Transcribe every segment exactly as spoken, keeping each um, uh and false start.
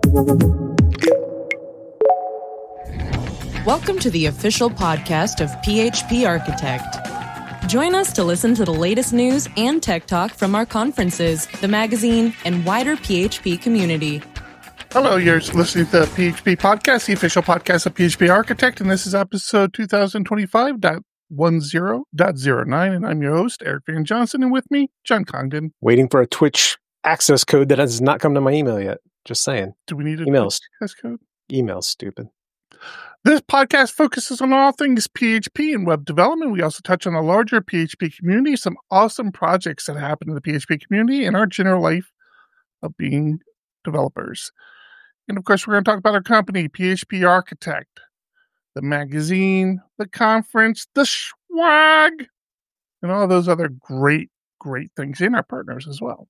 Welcome to the official podcast of P H P Architect. Join us to listen to the latest news and tech talk from our conferences, the magazine, and wider P H P community. Hello, you're listening to the P H P Podcast, the official podcast of P H P Architect, and this is episode twenty twenty-five point ten point oh nine, and I'm your host, Eric Van Johnson, and with me, John Congdon. Waiting for a Twitch access code that has not come to my email yet. Just saying. Do we need a emails? Access code? Emails, stupid. This podcast focuses on all things P H P and web development. We also touch on a larger P H P community, some awesome projects that happen in the P H P community, and our general life of being developers. And of course, we're going to talk about our company, P H P Architect, the magazine, the conference, the swag, and all those other great, great things, and our partners as well.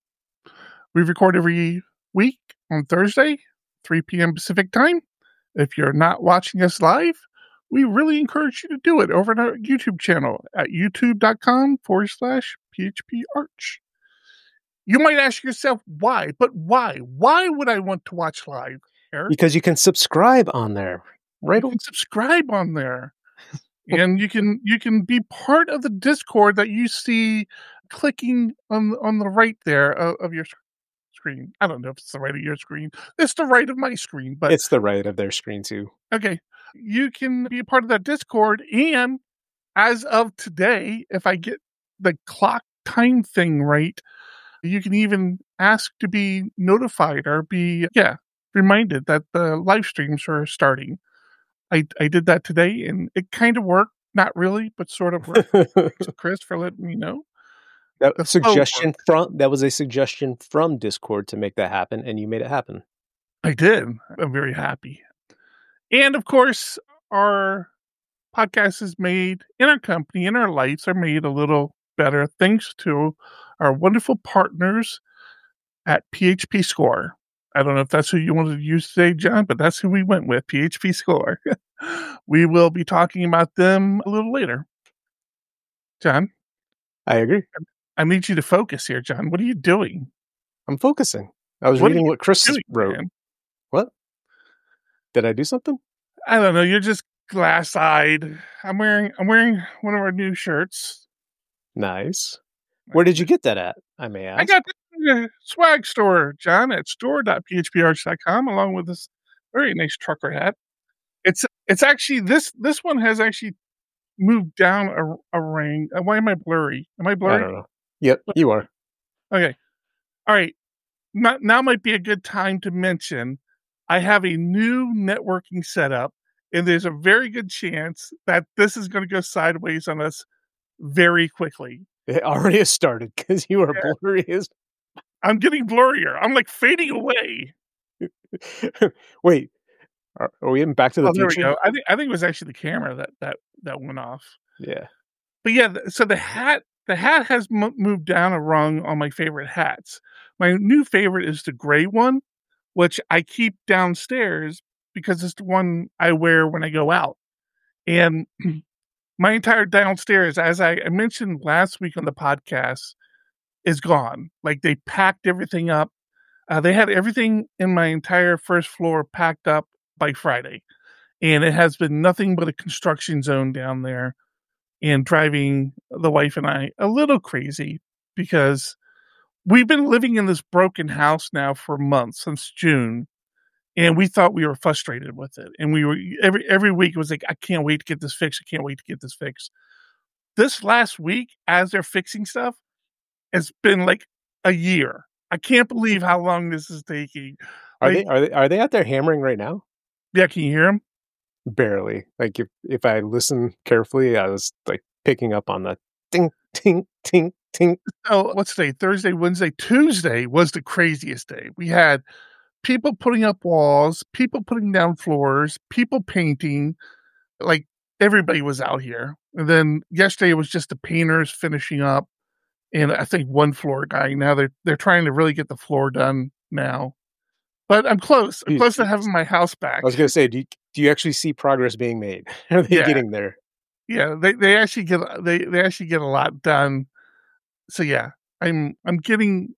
We record every week on Thursday, three p.m. Pacific time. If you're not watching us live, we really encourage you to do it over on our YouTube channel at youtube.com forward slash PHP Arch. You might ask yourself, why? But why? Why would I want to watch live, Eric? Because you can subscribe on there. Right? You can subscribe on there. And you can you can be part of the Discord that you see clicking on, on the right there of, of your screen. I don't know if it's the right of your screen. It's the right of my screen. But it's the right of their screen, too. Okay. You can be a part of that Discord. And as of today, if I get the clock time thing right, you can even ask to be notified or be, yeah, reminded that the live streams are starting. I, I did that today, and it kind of worked. Not really, but sort of worked. Thanks, Chris, for letting me know. That was, suggestion from, that was a suggestion from Discord to make that happen, and you made it happen. I did. I'm very happy. And, of course, our podcast is made in our company, and our lives are made a little better thanks to our wonderful partners at P H P Score. I don't know if that's who you wanted to use today, John, but that's who we went with, P H P Score. We will be talking about them a little later. John? I agree. I need you to focus here, John. What are you doing? I'm focusing. I was what reading what Chris doing, wrote. Man? What? Did I do something? I don't know. You're just glass-eyed. I'm wearing I'm wearing one of our new shirts. Nice. Where did you get that at? I may ask. I got the swag store, John, at store dot p h p arch dot com, along with this very nice trucker hat. It's it's actually this this one has actually moved down a, a ring. Why am I blurry? Am I blurry? I don't know. Yep, you are. Okay. All right. Now, now might be a good time to mention I have a new networking setup, and there's a very good chance that this is going to go sideways on us very quickly. It already has started because you are yeah. blurry as... I'm getting blurrier. I'm like fading away. Wait, are, are we even back to the oh, there future? we go. I think I think it was actually the camera that that that went off. Yeah. But yeah, so the hat the hat has m- moved down a rung on my favorite hats. My new favorite is the gray one, which I keep downstairs because it's the one I wear when I go out. And my entire downstairs, as I mentioned last week on the podcast, is gone. Like they packed everything up. Uh, they had everything in my entire first floor packed up by Friday. And it has been nothing but a construction zone down there, and driving the wife and I a little crazy because we've been living in this broken house now for months, since June. And we thought we were frustrated with it. And we were every every week it was like, I can't wait to get this fixed. I can't wait to get this fixed. This last week, as they're fixing stuff, it's been like a year. I can't believe how long this is taking. Are like, they are they are they out there hammering right now? Yeah, can you hear them? Barely. Like if if I listen carefully, I was like picking up on the ting ting ting ting. Oh, what's today? Thursday, Wednesday, Tuesday was the craziest day. We had people putting up walls, people putting down floors, people painting. Like everybody was out here. And then yesterday was just the painters finishing up, and I think one floor guy. Now they're they're trying to really get the floor done now. But I'm close. I'm close to having my house back. I was going to say, do you, do you actually see progress being made? Are they yeah. getting there? Yeah, they, they actually get they, they actually get a lot done. So yeah, I'm I'm getting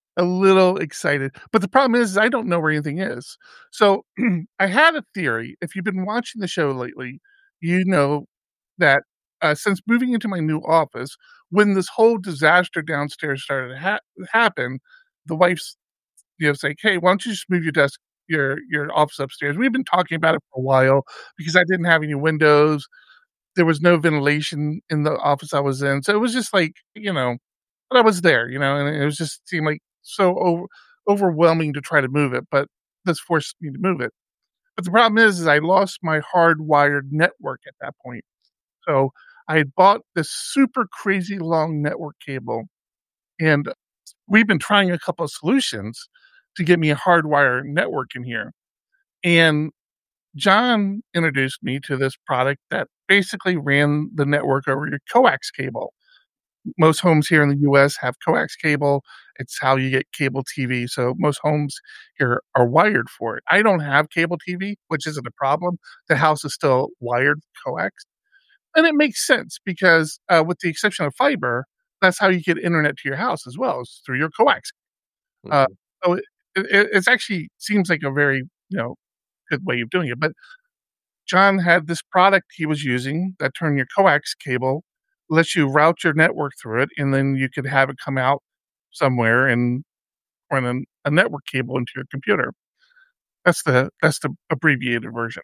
a little excited. But the problem is, is I don't know where anything is. So I had a theory. If you've been watching the show lately, you know that uh, since moving into my new office, when this whole disaster downstairs started to ha- happen, the wife's you know saying, "Hey, why don't you just move your desk, your your office upstairs?" We've been talking about it for a while because I didn't have any windows. There was no ventilation in the office I was in, so it was just like you know, but I was there, you know, and it was just seemed like so over, overwhelming to try to move it, but this forced me to move it. But the problem is, is I lost my hardwired network at that point. So I had bought this super crazy long network cable, and we've been trying a couple of solutions to get me a hardwire network in here. And John introduced me to this product that basically ran the network over your coax cable. Most homes here in the U S have coax cable. It's how you get cable T V. So most homes here are wired for it. I don't have cable T V, which isn't a problem. The house is still wired coax. And it makes sense because uh, with the exception of fiber, that's how you get internet to your house as well, is through your coax. Uh, Mhm. so it, it it's actually seems like a very, you know, good way of doing it. But John had this product he was using that turned your coax cable, lets you route your network through it, and then you could have it come out somewhere and run an, a network cable into your computer. That's the that's the abbreviated version.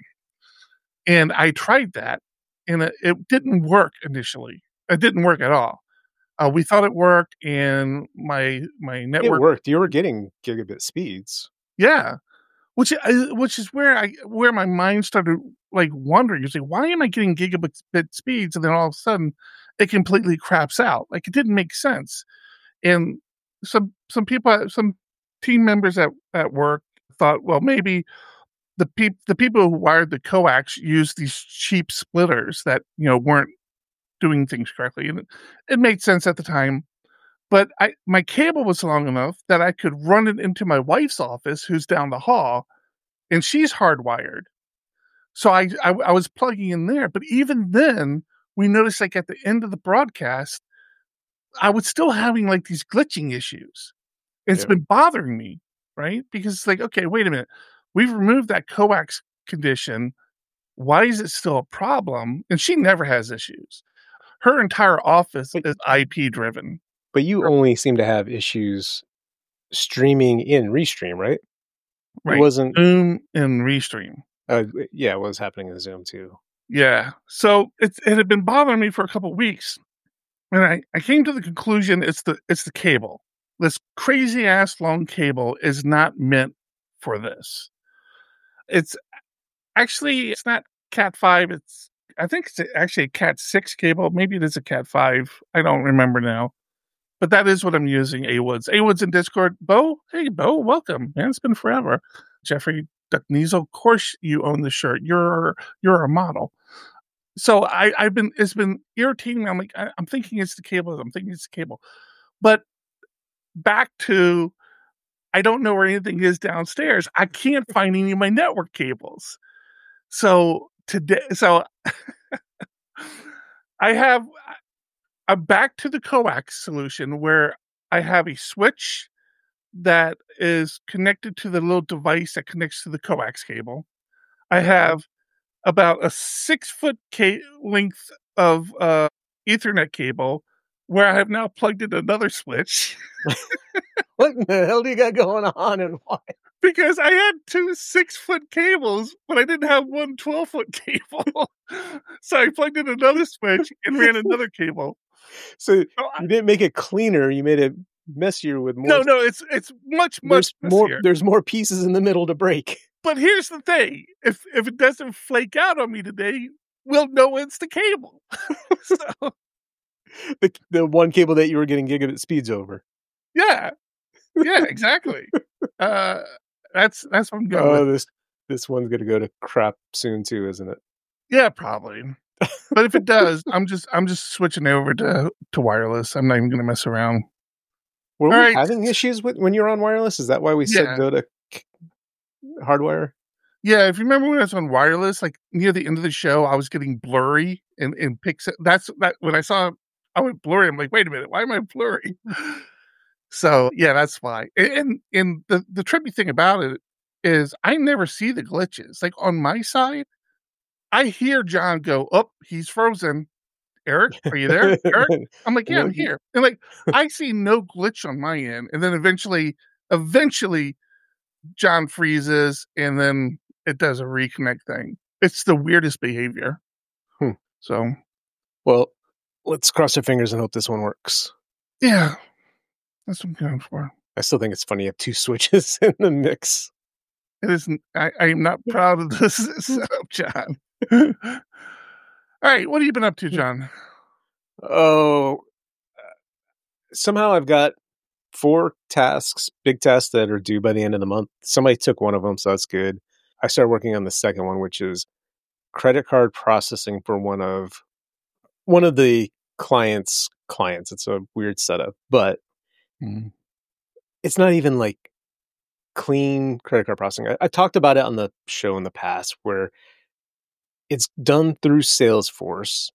And I tried that, and it, it didn't work initially. It didn't work at all. Uh, we thought it worked, and my my It network, worked. You were getting gigabit speeds. yeah, which I, which is where I where my mind started like wondering. You say, why am I getting gigabit bit speeds, and then all of a sudden it completely craps out? Like it didn't make sense. And some some people, some team members at at work thought, well, maybe the peop- the people who wired the coax used these cheap splitters that you know weren't doing things correctly, and it, it made sense at the time. But I my cable was long enough that I could run it into my wife's office, who's down the hall, and she's hardwired. So I, I I was plugging in there, but even then, we noticed like at the end of the broadcast, I was still having like these glitching issues. It's Yeah. been bothering me, right? Because it's like, okay, wait a minute, we've removed that coax condition. Why is it still a problem? And she never has issues. Her entire office But is I P driven. but you only seem to have issues streaming in Restream, right? It Right. wasn't Zoom and Restream. uh, yeah, it was happening in Zoom too. Yeah. So it's it had been bothering me for a couple of weeks. And I, I came to the conclusion it's the it's the cable. This crazy ass long cable is not meant for this. It's actually it's not Cat five, it's I think it's actually a Cat six cable. Maybe it is a Cat five. I don't remember now. But that is what I'm using, A-Woods. A-Woods in Discord. Bo, hey, Bo, welcome. Man, it's been forever. Jeffrey Duckneasel, of course you own the shirt. You're you're a model. So I, I've been, it's been irritating me. I'm like, I, I'm thinking it's the cable. I'm thinking it's the cable. But back to, I don't know where anything is downstairs. I can't find any of my network cables. So today, so I have, I'm back to the coax solution where I have a switch that is connected to the little device that connects to the coax cable. I have about a six foot ca- length of uh, Ethernet cable where I have now plugged in another switch. What in the hell do you got going on and why? Because I had two six foot cables, but I didn't have one twelve foot cable. So I plugged in another switch and ran another cable. So So I, you didn't make it cleaner, you made it messier with more. no, no, it's it's much, much there's more messier. there's more pieces in the middle to break. But here's the thing: if if it doesn't flake out on me today, we'll know it's the cable. So The the one cable that you were getting gigabit speeds over. yeah, yeah, exactly. uh, that's that's what I'm going Oh, with. this this one's gonna go to crap soon too, isn't it? Yeah, probably. But if it does, I'm just I'm just switching over to to wireless. I'm not even going to mess around. Were All we right. having issues with when you're on wireless? Is that why we said Yeah. go to k- hardwire? Yeah, if you remember when I was on wireless, like near the end of the show, I was getting blurry and and pixel. That's that when I saw I went blurry. I'm like, wait a minute, why am I blurry? So yeah, that's why. A- And and the the trippy thing about it is I never see the glitches. Like on my side, I hear John go, "Oh, he's frozen. Eric, are you there? Eric?" I'm like, And "Yeah, I'm then here." And like I see no glitch on my end. And then eventually, eventually John freezes and then it does a reconnect thing. It's the weirdest behavior. Hmm. So Well, let's cross our fingers and hope this one works. yeah, that's what I'm going for. I still think it's funny you have two switches in the mix. It isn't. I, I am not proud of this setup, John. All right, what have you been up to, John? Oh, somehow I've got four tasks, big tasks that are due by the end of the month. Somebody took one of them, so that's good. I started working on the second one, which is credit card processing for one of one of the clients' clients. It's a weird setup, but Mm. it's not even like clean credit card processing. I, I talked about it on the show in the past where it's done through Salesforce.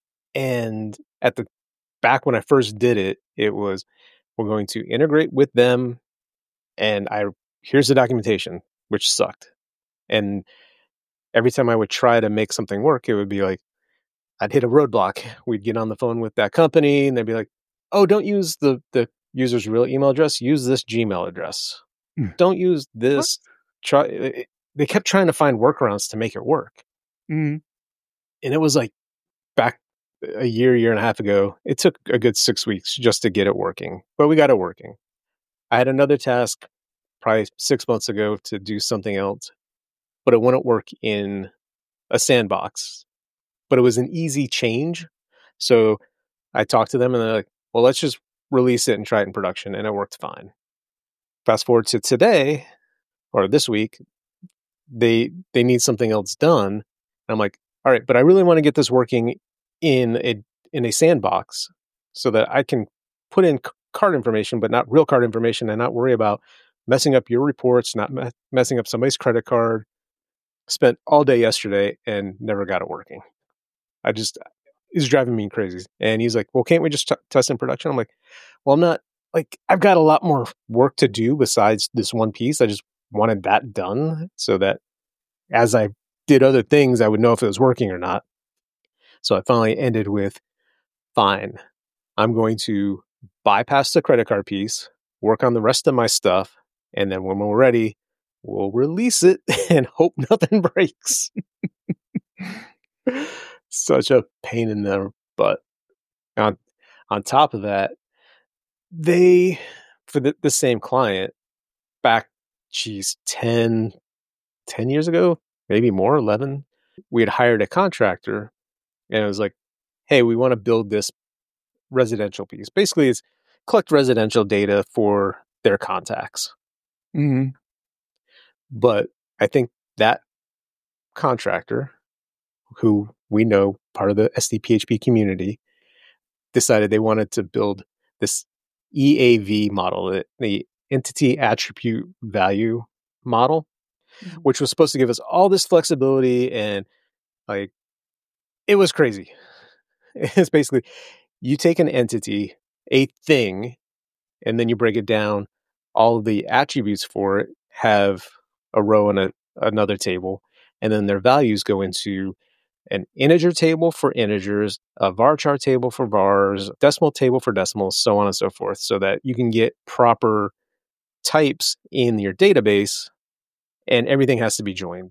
And at the back when I first did it, it was we're going to integrate with them. And I here's the documentation, which sucked. And every time I would try to make something work, it would be like I'd hit a roadblock. We'd get on the phone with that company and they'd be like, oh, don't use the, the user's real email address. Use this Gmail address. Mm. Don't use this. Try. It, they kept trying to find workarounds to make it work. Mm. And it was like back a year, year and a half ago. It took a good six weeks just to get it working, but we got it working. I had another task probably six months ago to do something else, but it wouldn't work in a sandbox. But it was an easy change. So I talked to them and they're like, well, let's just release it and try it in production. And it worked fine. Fast forward to today or this week, they they need something else done. And I'm like, all right, but I really want to get this working in a in a sandbox so that I can put in c- card information, but not real card information and not worry about messing up your reports, not me- messing up somebody's credit card. Spent all day yesterday and never got it working. I just, he's driving me crazy. And he's like, well, can't we just t- test in production? I'm like, well, I'm not, like, I've got a lot more work to do besides this one piece. I just wanted that done so that as I did other things, I would know if it was working or not. So I finally ended with, fine, I'm going to bypass the credit card piece, work on the rest of my stuff, and then when we're ready, we'll release it and hope nothing breaks. Such a pain in the butt. On on top of that, they for the, the same client back, geez, ten, ten years ago, maybe more, eleven, we had hired a contractor and it was like, hey, we want to build this residential piece. Basically, it's collect residential data for their contacts. Mm-hmm. But I think that contractor, who we know part of the S D P H P community, decided they wanted to build this E A V model, the, the entity attribute value model, mm-hmm. which was supposed to give us all this flexibility. And like, it was crazy. It's basically, you take an entity, a thing, and then you break it down. All of the attributes for it have a row and a, another table, and then their values go into an integer table for integers, a varchar table for vars, decimal table for decimals, so on and so forth, so that you can get proper types in your database, and everything has to be joined.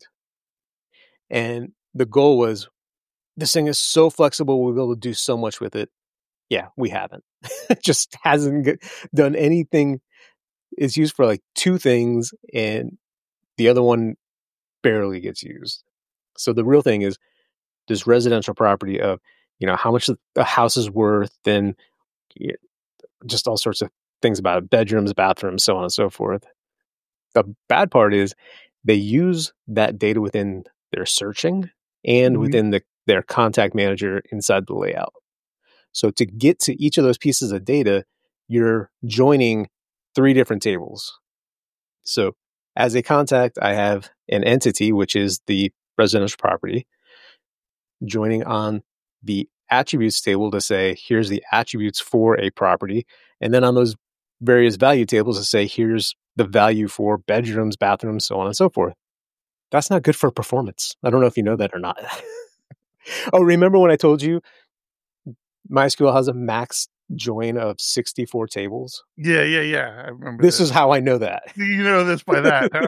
And the goal was, this thing is so flexible, we'll be able to do so much with it. Yeah, we haven't. It just hasn't done anything. It's used for like two things, and the other one barely gets used. So the real thing is this residential property of, you know, how much the house is worth, and just all sorts of things about it, bedrooms, bathrooms, so on and so forth. The bad part is they use that data within their searching and mm-hmm. within the, their contact manager inside the layout. So to get to each of those pieces of data, you're joining three different tables. So as a contact, I have an entity, which is the residential property, joining on the attributes table to say, here's the attributes for a property. And then on those various value tables to say, here's the value for bedrooms, bathrooms, so on and so forth. That's not good for performance. I don't know if you know that or not. Oh, remember when I told you MySQL has a max join of sixty-four tables? Yeah, yeah, yeah. I remember This this. is how I know that. You know this by that, huh?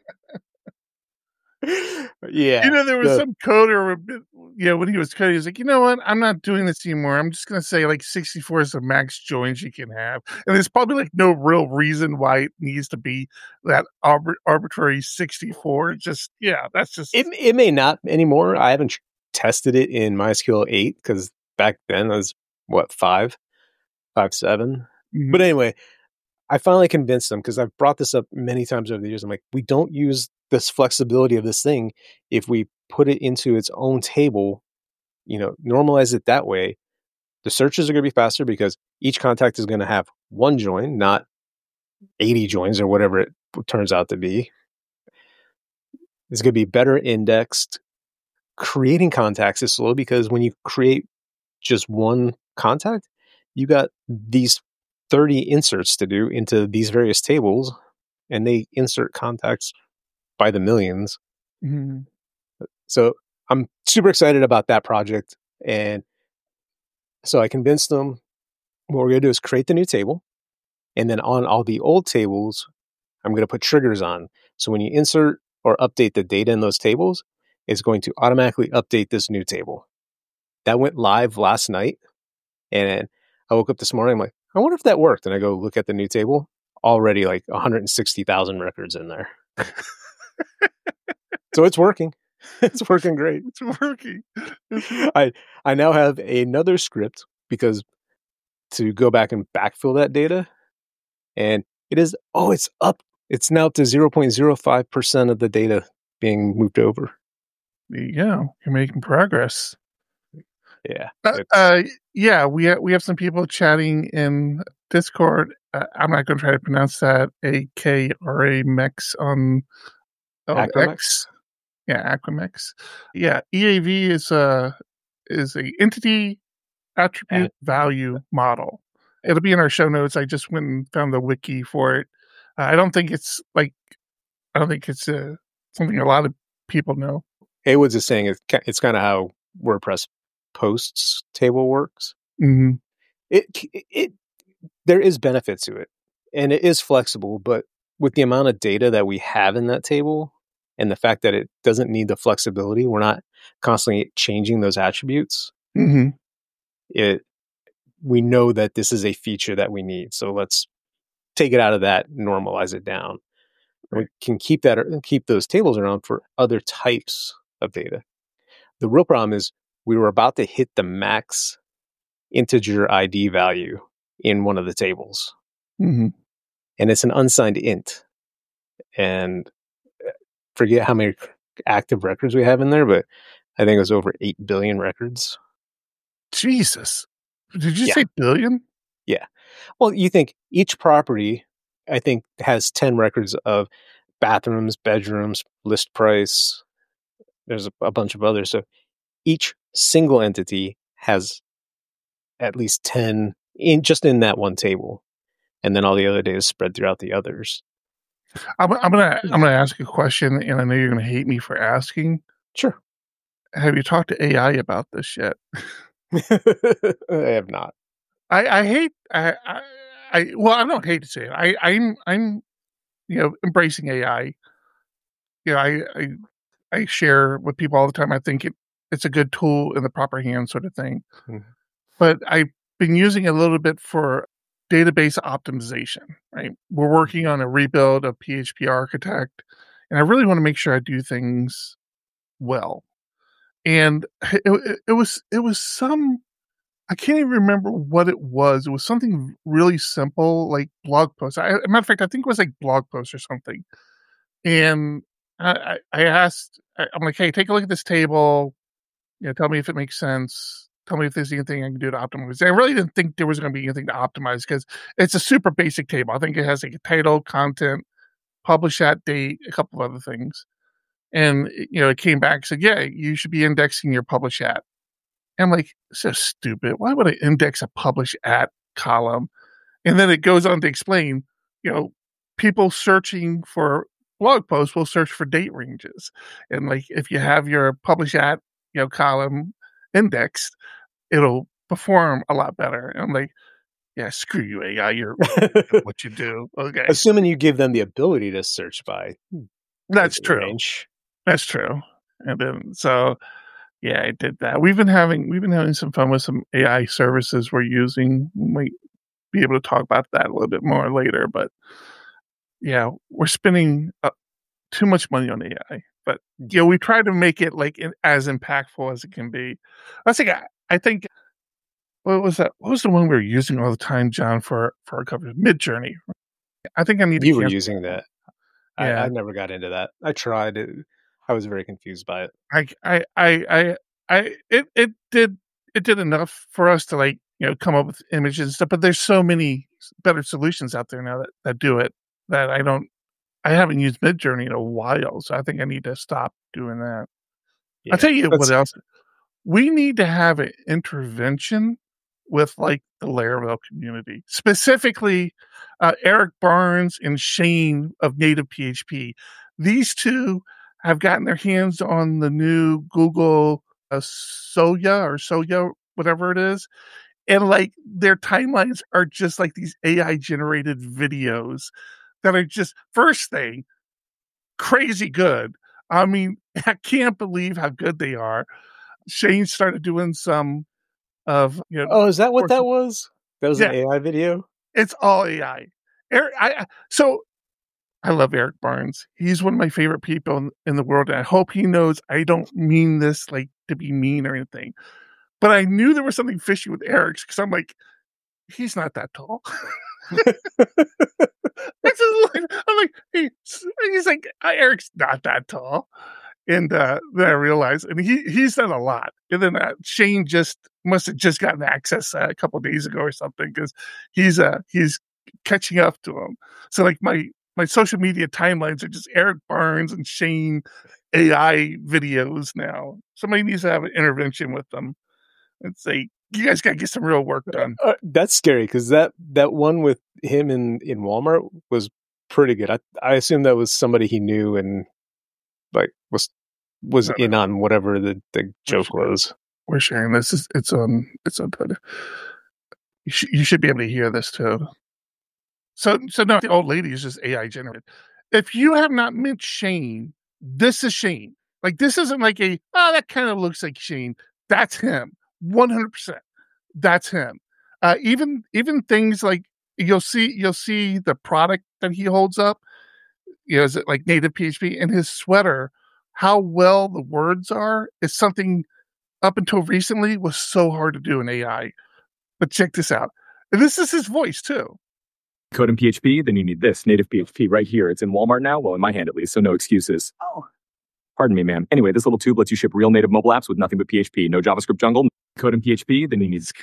Yeah. You know, there was the, some coder, you know, when he was coding, he was like, you know what? I'm not doing this anymore. I'm just going to say like sixty-four is the max joins you can have. And there's probably like no real reason why it needs to be that arbit- arbitrary sixty-four. It's just, yeah, that's just. It, it may not anymore. I haven't tested it in MySQL eight because back then I was, what, five? Five, seven? Mm-hmm. But anyway, I finally convinced them because I've brought this up many times over the years. I'm like, we don't use this flexibility of this thing. If we put it into its own table, you know, normalize it that way, the searches are going to be faster because each contact is going to have one join, not eighty joins or whatever it turns out to be. It's going to be better indexed. Creating contacts is slow because when you create just one contact, you got these thirty inserts to do into these various tables, and they insert contacts by the millions. Mm-hmm. So I'm super excited about that project. And so I convinced them what we're going to do is create the new table. And then on all the old tables, I'm going to put triggers on. So when you insert or update the data in those tables, it's going to automatically update this new table. That went live last night. And I woke up this morning, I'm like, I wonder if that worked. And I go look at the new table, already like one hundred sixty thousand records in there. So it's working. It's working great. It's working. I I now have another script because to go back and backfill that data. And it is, oh, it's up. It's now up to zero point zero five percent of the data being moved over. There you go. You're making progress. Yeah. Uh, uh, yeah, we have, we have some people chatting in Discord. Uh, I'm not going to try to pronounce that. A K R A M E X on oh, X. Yeah, Acromex. Yeah, E A V is a is a entity attribute yeah. value model. It'll be in our show notes. I just went and found the wiki for it. Uh, I don't think it's like I don't think it's uh, something a lot of people know. Haywood's is saying it's it's kind of how WordPress posts table works. Mm-hmm. It it there is benefit to it, and it is flexible. But with the amount of data that we have in that table, and the fact that it doesn't need the flexibility, we're not constantly changing those attributes. Mm-hmm. It we know that this is a feature that we need, so let's take it out of that, normalize it down. Right. We can keep that keep those tables around for other types of data. The real problem is we were about to hit the max integer I D value in one of the tables. Mm-hmm. And it's an unsigned int. And forget how many active records we have in there, but I think it was over eight billion records. Jesus. Did you yeah. say billion? Yeah. Well, you think each property, I think, has ten records of bathrooms, bedrooms, list price. There's a, a bunch of others. So each single entity has at least ten in just in that one table. And then all the other data is spread throughout the others. I'm, I'm gonna I'm gonna ask a question, and I know you're gonna hate me for asking. Sure. Have you talked to A I about this yet? I have not. I, I hate I, I I well I don't hate to say it. I I'm I'm you know embracing A I. You know I I I share with people all the time. I think it it's a good tool in the proper hands, sort of thing. Mm-hmm. But I've been using it a little bit for database optimization, right? We're working on a rebuild of P H P Architect, and I really want to make sure I do things well. And it, it, it was it was some, I can't even remember what it was. It was something really simple, like blog posts. I, as a matter of fact, I think it was like blog posts or something. And I, I asked, I'm like, hey, take a look at this table. You know, tell me if it makes sense. Tell me if there's anything I can do to optimize. I really didn't think there was going to be anything to optimize because it's a super basic table. I think it has like a title, content, publish at date, a couple of other things. And, you know, it came back and said, yeah, you should be indexing your publish at. And I'm like, so stupid. Why would I index a publish at column? And then it goes on to explain, you know, people searching for blog posts will search for date ranges. And like, if you have your publish at, you know, column indexed, it'll perform a lot better. And I'm like, yeah, screw you, A I. You're what you do. Okay. Assuming you give them the ability to search by. That's true. Range. That's true. And then, so yeah, I did that. We've been having, we've been having some fun with some A I services we're using. We might be able to talk about that a little bit more later, but yeah, we're spending uh, too much money on A I, but you know, we try to make it like in, as impactful as it can be. I think, I, I think, what was that? What was the one we were using all the time, John, for, for our coverage? Midjourney. I think I need to You were using that. Yeah. I, I never got into that. I tried it. I was very confused by it. I, I, I, I, I it, it did, it did enough for us to like, you know, come up with images and stuff, but there's so many better solutions out there now that, that do it that I don't, I haven't used Midjourney in a while, so I think I need to stop doing that. Yeah, I'll tell you what else. We need to have an intervention with like the Laravel community, specifically uh, Eric Barnes and Shane of Native P H P. These two have gotten their hands on the new Google uh, Soya or Soya, whatever it is. And like their timelines are just like these A I generated videos that are just, first thing, crazy good. I mean, I can't believe how good they are. Shane started doing some of, you know. Oh, is that what that was? That was yeah, an A I video? It's all A I. Eric, I, so I love Eric Barnes. He's one of my favorite people in, in the world. And I hope he knows I don't mean this like to be mean or anything. But I knew there was something fishy with Eric's because I'm like, he's not that tall. That's just like, I'm like, he, he's like, Eric's not that tall. And uh, then I realized, and he he's done a lot. And then uh, Shane just must have just gotten access uh, a couple of days ago or something because he's uh he's catching up to him. So like my my social media timelines are just Eric Barnes and Shane A I videos now. Somebody needs to have an intervention with them and say, you guys got to get some real work done. Uh, that's scary because that, that one with him in, in Walmart was pretty good. I I assume that was somebody he knew and like was was no, in no. on whatever the, the joke we're was. We're sharing this. It's, it's on it's on Twitter. You, sh- you should be able to hear this too. So so no, the old lady is just A I generated. If you have not met Shane, this is Shane. Like this isn't like a oh that kind of looks like Shane. That's him. One hundred percent. That's him. Uh, even even things like you'll see you'll see the product that he holds up. You know, is it like Native P H P and his sweater? How well the words are is something up until recently was so hard to do in A I. But check this out. And this is his voice too. Code in P H P, then you need this Native P H P right here. It's in Walmart now. Well, in my hand at least, so no excuses. Oh, pardon me, ma'am. Anyway, this little tube lets you ship real native mobile apps with nothing but P H P. No JavaScript jungle. Code in P H P, then you need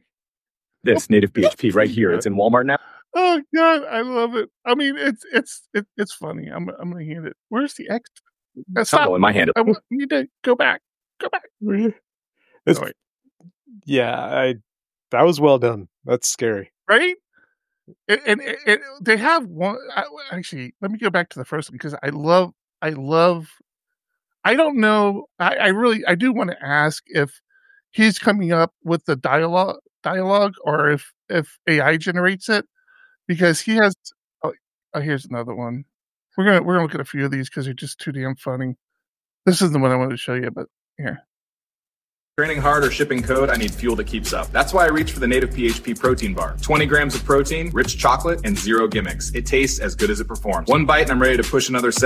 this Native P H P right here. It's in Walmart now. Oh God, I love it. I mean, it's it's it, it's funny. I'm I'm gonna hand it. Where's the X? Uh, stop. Oh, in my hand. I want you to go back. Go back. Oh, yeah, I. That was well done. That's scary, right? And, and, and they have one. I, actually, let me go back to the first one because I love. I love. I don't know. I, I really. I do want to ask if he's coming up with the dialogue, dialogue, or if if A I generates it, because he has. Oh, oh here's another one. We're gonna we're gonna look at a few of these because they're just too damn funny. This is the one I wanted to show you, but here. Training hard or shipping code, I need fuel that keeps up. That's why I reach for the Native P H P protein bar. twenty grams of protein, rich chocolate, and zero gimmicks. It tastes as good as it performs. One bite and I'm ready to push another set.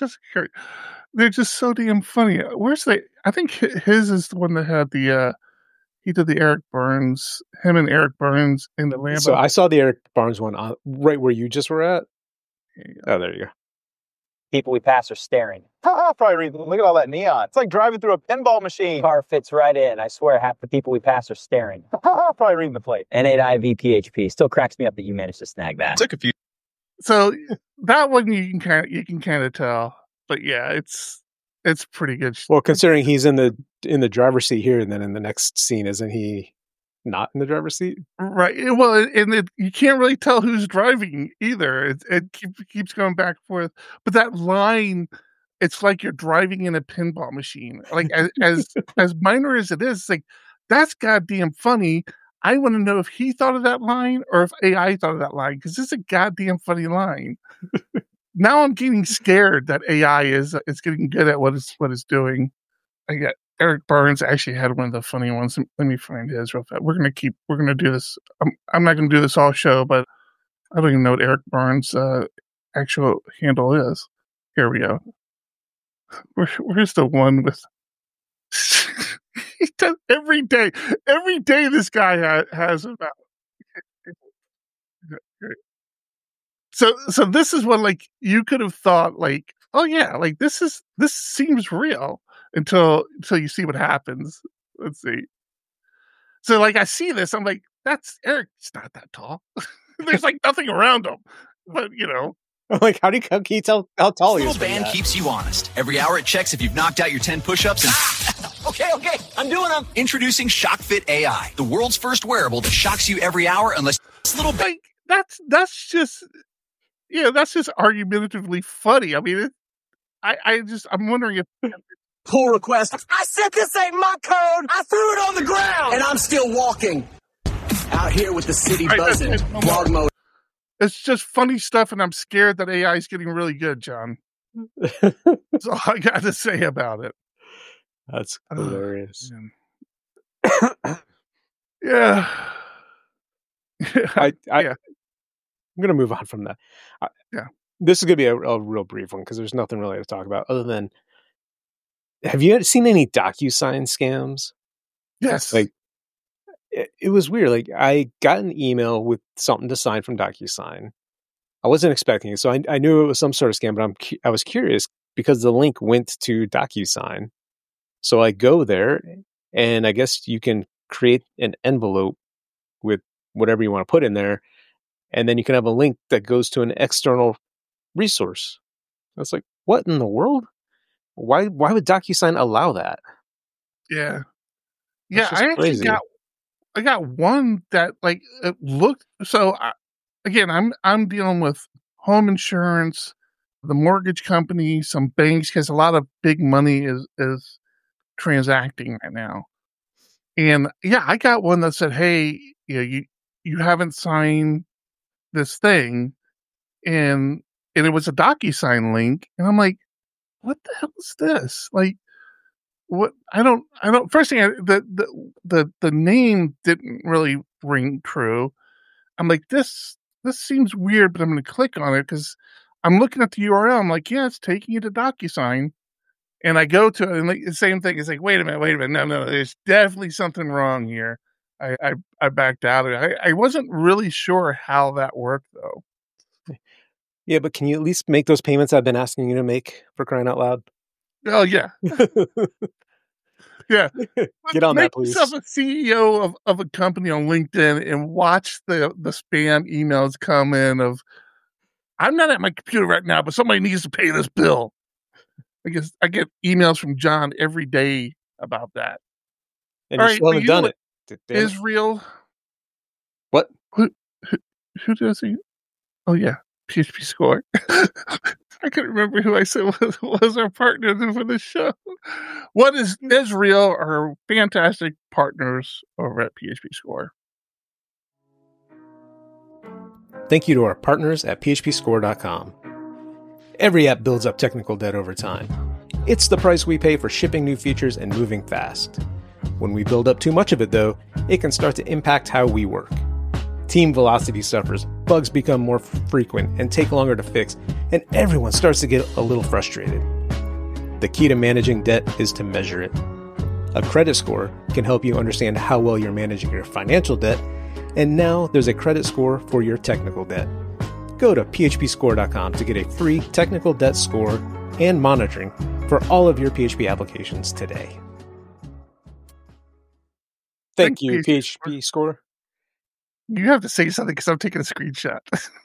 They're just so damn funny. Where's the, I think his is the one that had the, uh, he did the Eric Barnes, him and Eric Barnes in the Lambo. So I saw the Eric Barnes one on, right where you just were at. Oh, there you go. People we pass are staring. Probably look at all that neon. It's like driving through a pinball machine. Car fits right in. I swear half the people we pass are staring. Probably reading the plate. N eight I V P H P. Still cracks me up that you managed to snag that. Took a few. So that one you can kind of you can kind of tell, but yeah, it's it's pretty good. Well, considering he's in the in the driver's seat here, and then in the next scene, isn't he not in the driver's seat. Right. eh, Well, and it, you can't really tell who's driving either. It, it keep, keeps going back and forth. But that line, it's like you're driving in a pinball machine. Like as as, as minor as it is, it's like that's goddamn funny. I want to know if he thought of that line or if A I thought of that line because it's a goddamn funny line. Now I'm getting scared that A I is is getting good at what it's what it's doing. I got Eric Barnes actually had one of the funny ones. Let me find his real fast. We're gonna keep. We're gonna do this. I'm I'm not gonna do this all show, but I don't even know what Eric Barnes' uh, actual handle is. Here we go. Where, where's the one with? He does every day. Every day, this guy ha- has about. So, so this is what like you could have thought like, oh yeah, like this is this seems real until until you see what happens. Let's see. So like I see this, I'm like, that's Eric's not that tall. There's like nothing around him, but you know. Like, how do you, how can you tell how tall he This is? little from band that? keeps you honest. Every hour it checks if you've knocked out your ten push-ups and... okay, okay, I'm doing them. Introducing ShockFit A I, the world's first wearable that shocks you every hour unless this little band... Like that's that's just yeah, that's just argumentatively funny. I mean, it, I I just I'm wondering if Pull request. I said this ain't my code. I threw it on the ground. And I'm still walking. Out here with the city Right, that's buzzing. it. No more. Blog mode. it's just funny stuff, and I'm scared that A I is getting really good, John. That's all I got to say about it. That's hilarious. Man. Yeah. I, I, Yeah. I'm going to move on from that. I, Yeah. This is going to be a, a real brief one because there's nothing really to talk about other than, have you seen any DocuSign scams? Yes. Like, it, it was weird. Like, I got an email with something to sign from DocuSign. I wasn't expecting it, so I, I knew it was some sort of scam, but I'm cu- I was curious because the link went to DocuSign. So I go there, and I guess you can create an envelope with whatever you want to put in there, and then you can have a link that goes to an external resource. I was like, what in the world? Why why would DocuSign allow that? Yeah. That's Yeah, just I actually crazy. got I got one that like it looked so I, again, I'm I'm dealing with home insurance, the mortgage company, some banks because a lot of big money is is transacting right now. And yeah, I got one that said, "Hey, you know, you you haven't signed this thing," and and it was a DocuSign link, and I'm like, "What the hell is this?" Like, what? I don't, I don't. First thing, I, the the the the name didn't really ring true. I'm like, this this seems weird, but I'm going to click on it because I'm looking at the U R L. I'm like, yeah, it's taking you to DocuSign. And I go to it, and like, the same thing. It's like, wait a minute, wait a minute. No, no, there's definitely something wrong here. I, I, I backed out of it. I, I wasn't really sure how that worked, though. Yeah, but can you at least make those payments I've been asking you to make, for crying out loud? Oh, yeah. Yeah. Get on Make that, please. yourself a C E O of, of a company on LinkedIn and watch the, the spam emails come in of, I'm not at my computer right now, but somebody needs to pay this bill. I guess I get emails from John every day about that. And All you right, still but haven't you know done what it. Damn it. Israel. What? Who, who, who does he? Oh, yeah. P H P Score. I couldn't remember who I said was, was our partner for the show. What is Israel are fantastic partners over at P H P Score. Thank you to our partners at P H P score dot com. Every app builds up technical debt over time. It's the price we pay for shipping new features and moving fast. When we build up too much of it, though, it can start to impact how we work. Team velocity suffers, bugs become more f- frequent and take longer to fix, and everyone starts to get a little frustrated. The key to managing debt is to measure it. A credit score can help you understand how well you're managing your financial debt, and now there's a credit score for your technical debt. Go to P H P score dot com to get a free technical debt score and monitoring for all of your P H P applications today. Thank Thanks, you, P H P Score. You have to say something because I'm taking a screenshot.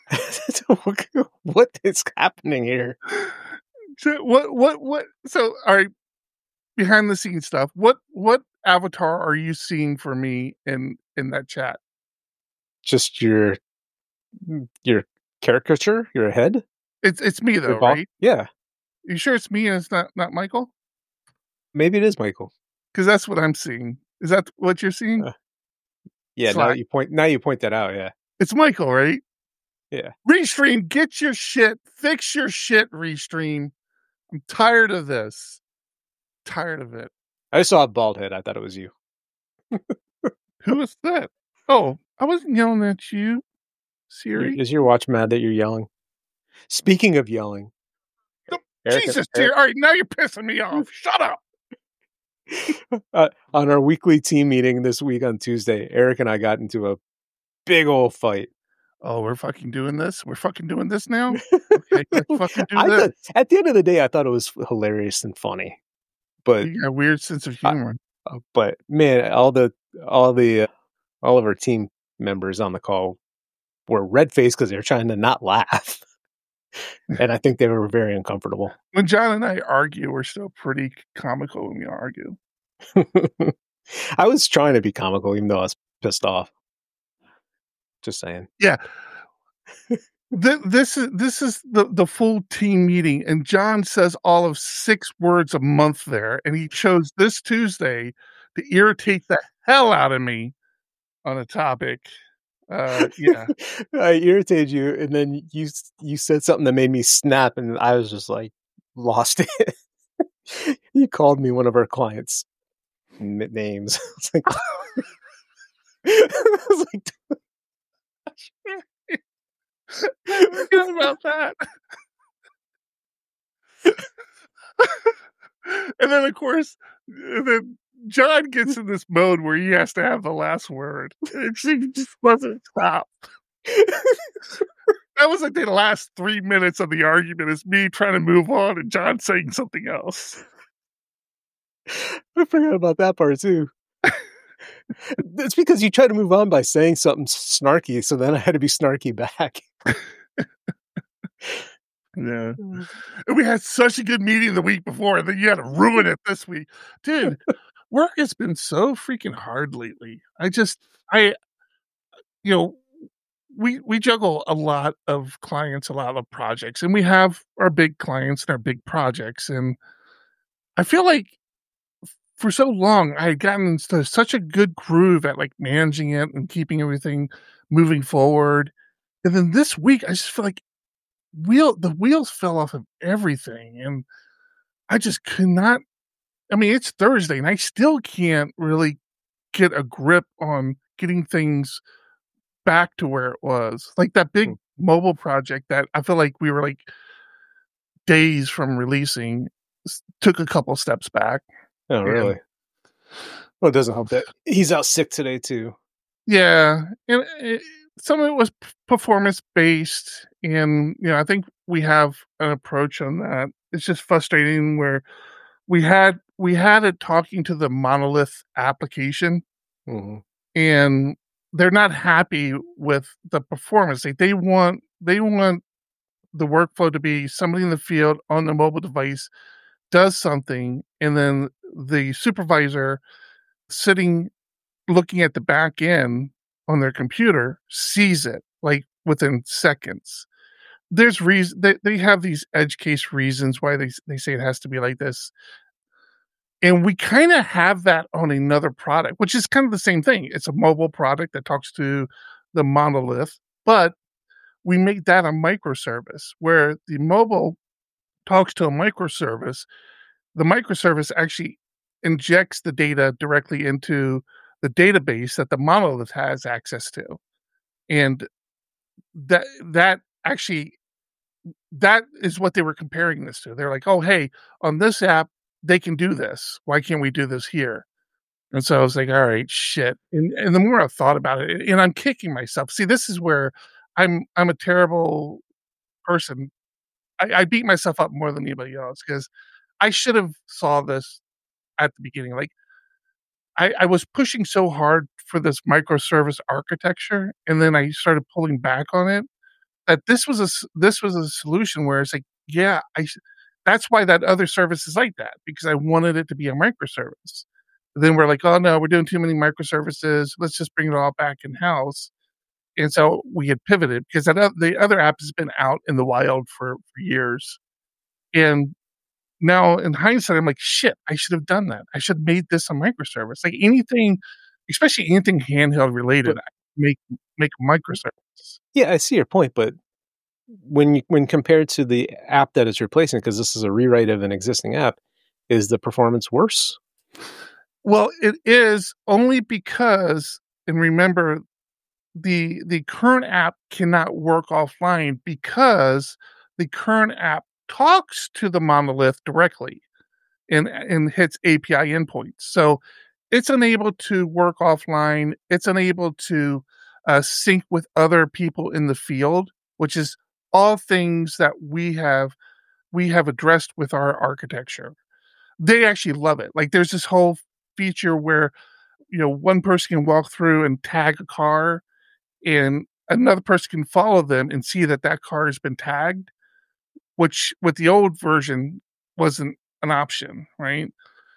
What is happening here? So what, what, what? So, all right, behind the scenes stuff. What, what avatar are you seeing for me in in that chat? Just your your caricature, your head. It's it's me though, Your ball- right? Yeah, You sure it's me and it's not not Michael? maybe it is Michael. Because that's what I'm seeing. Is that what you're seeing? Uh, Yeah, now Slack. that you point now you point that out. Yeah, It's Michael, right? yeah. Restream, get your shit, fix your shit, Restream. I'm tired of this. Tired of it. I saw a bald head. I thought it was you. Who is that? Oh, I wasn't yelling at you, Siri. Is your watch mad that you're yelling? Speaking of yelling, Oh, Eric- Jesus, Eric- dear. All right, now you're pissing me off. Shut up. uh, on our weekly team meeting this week on Tuesday, Eric and I got into a big old fight. Oh, we're fucking doing this? We're fucking doing this now? Okay, let's fucking do I this. thought, at the end of the day, I thought it was hilarious and funny, but You got a weird sense of humor. uh, but man, all the all the uh, all of our team members on the call were red faced because they were trying to not laugh, and I think they were very uncomfortable. When John and I argue, we're still pretty comical when we argue. I was trying to be comical, even though I was pissed off. Just saying. Yeah. Th- this is this is the, the full team meeting, and John says all of six words a month there, and he chose this Tuesday to irritate the hell out of me on a topic. Uh, yeah, I irritated you, and then you you said something that made me snap, and I was just like lost it. You called me one of our clients' n- names. It's like, I was like, forget about that. And then, of course, and then John gets in this mode where he has to have the last word. And she just doesn't stop. That was like the last three minutes of the argument is me trying to move on and John saying something else. I forgot about that part too. It's because you tried to move on by saying something snarky, so then I had to be snarky back. Yeah. And we had such a good meeting the week before, and then you had to ruin it this week. Dude, work has been so freaking hard lately. I just, I, you know, we we juggle a lot of clients, a lot of projects, and we have our big clients and our big projects. And I feel like for so long, I had gotten into such a good groove at like managing it and keeping everything moving forward. And then this week, I just feel like wheel the wheels fell off of everything, and I just could not. I mean, it's Thursday, and I still can't really get a grip on getting things back to where it was. Like that big mobile project that I feel like we were like days from releasing s- took a couple steps back. Oh, really? Well, it doesn't help that he's out sick today too. Yeah, and it, some of it was p- performance based, and you know, I think we have an approach on that. It's just frustrating where we had we had it talking to the monolith application, Mhm. and they're not happy with the performance. They they want they want the workflow to be somebody in the field on the mobile device does something, and then the supervisor sitting looking at the back end on their computer sees it like within seconds. There's reason they, they have these edge case reasons why they they say it has to be like this. And we kind of have that on another product, which is kind of the same thing. It's a mobile product that talks to the monolith, but we make that a microservice where the mobile talks to a microservice. The microservice actually injects the data directly into the database that the monolith has access to. And that that actually that is what they were comparing this to. They're like, oh, hey, on this app, they can do this. Why can't we do this here? And so I was like, all right, shit. And, and the more I thought about it, and I'm kicking myself. See, this is where I'm I'm a terrible person. I, I beat myself up more than anybody else because I should have saw this at the beginning. Like I, I was pushing so hard for this microservice architecture, and then I started pulling back on it. That this was a s- this was a solution where it's like, yeah, I. s- That's why that other service is like that because I wanted it to be a microservice. then we're like, oh no, we're doing too many microservices. Let's just bring it all back in house. And so we had pivoted because that o- the other app has been out in the wild for, for years. And now in hindsight, I'm like, shit, I should have done that. I should have made this a microservice. Like anything, especially anything handheld related, But- I make make a microservice. Yeah, I see your point, but when you, when compared to the app that it's replacing, because this is a rewrite of an existing app, is the performance worse? Well, it is only because, and remember, the the current app cannot work offline because the current app talks to the monolith directly and and hits A P I endpoints. So it's unable to work offline. It's unable to uh, sync with other people in the field, which is all things that we have we have addressed with our architecture. They actually love it. Like there's this whole feature where you know one person can walk through and tag a car, and another person can follow them and see that that car has been tagged, which with the old version wasn't an option, right?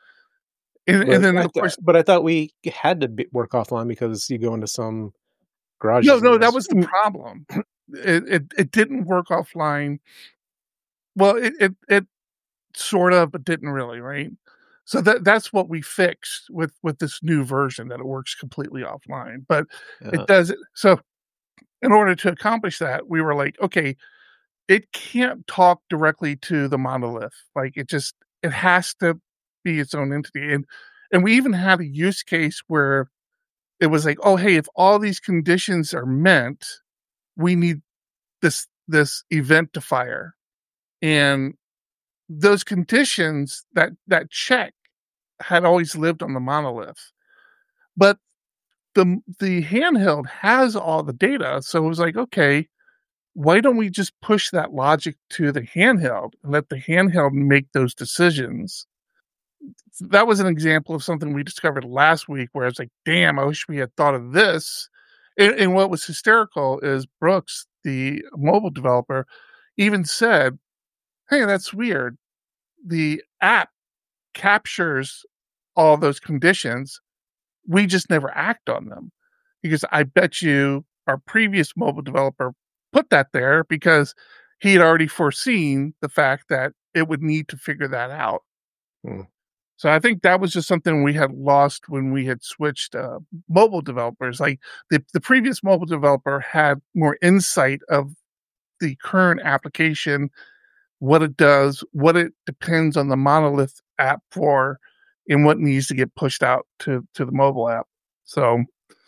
And, But, and then I of th- course, but I thought we had to be, work offline because you go into some garage. no, no, that was the problem. It, it it didn't work offline. Well, it, it it sort of, but didn't really, right? So that that's what we fixed with with this new version, that it works completely offline. But Yeah. it does it. So in order to accomplish that, we were like, okay, it can't talk directly to the monolith. Like it just it has to be its own entity. And and we even had a use case where it was like, oh hey, if all these conditions are met, we need this this event to fire. And those conditions, that that check had always lived on the monolith. But the the handheld has all the data. So it was like, okay, why don't we just push that logic to the handheld and let the handheld make those decisions? That was an example of something we discovered last week where I was like, damn, I wish we had thought of this. And, and what was hysterical is Brooks, the mobile developer, even said, hey, that's weird. The app captures all those conditions. We just never act on them. Because I bet you our previous mobile developer put that there because he had already foreseen the fact that it would need to figure that out. Hmm. So I think that was just something we had lost when we had switched uh, mobile developers. Like the, the previous mobile developer had more insight of the current application, what it does, what it depends on the monolith app for, and what needs to get pushed out to, to the mobile app. So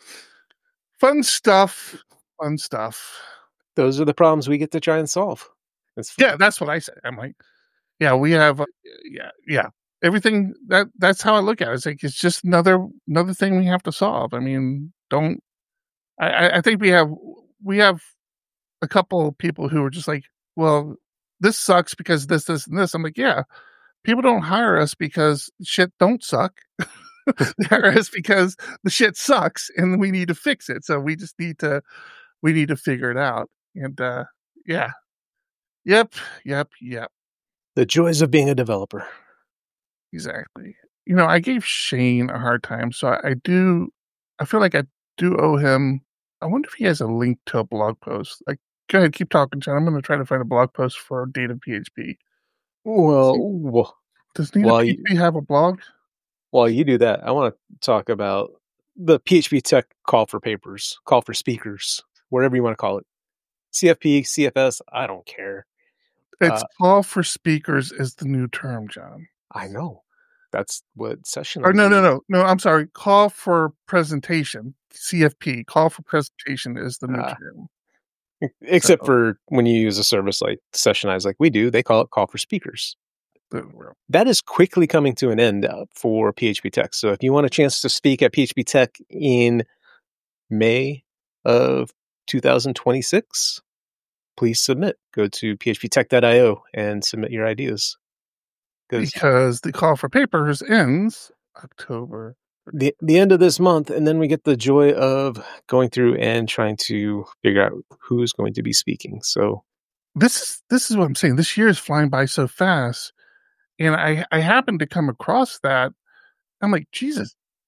fun stuff, fun stuff. Those are the problems we get to try and solve. It's fun. Yeah, that's what I say. I'm like, yeah, we have, uh, yeah, yeah. Everything that that's how I look at it. It's like it's just another another thing we have to solve. I mean, don't. I, I- I think we have we have a couple of people who are just like, well, this sucks because this, this, and this. I'm like, yeah, people don't hire us because shit don't suck. They hire us because the shit sucks and we need to fix it. So we just need to we need to figure it out. And uh yeah, yep, yep, yep. The joys of being a developer. Exactly. You know, I gave Shane a hard time, so I, I do. I feel like I do owe him. I wonder if he has a link to a blog post. Like, go ahead, keep talking, John. I'm going to try to find a blog post for Native P H P. Well, well, Does Native Well, P H P have a blog? while you do that, I want to talk about the P H P Tech call for papers, call for speakers, whatever you want to call it. C F P, C F S, I don't care. It's Uh, call for speakers is the new term, John. I know. That's what session. Or no, no, no, no. I'm sorry. Call for presentation. C F P. Call for presentation is the new Ah. term. Except So- for when you use a service like Sessionize, like we do, they call it call for speakers. The- That is quickly coming to an end uh, for P H P Tech. So if you want a chance to speak at P H P Tech in May of two thousand twenty-six, please submit. Go to p h p tech dot i o and submit your ideas. Because Because the call for papers ends October. the the end of this month, and then we get the joy of going through and trying to figure out who's going to be speaking. So This is this is what I'm saying. This year is flying by so fast, and I I happened to come across that. I'm like, Jesus,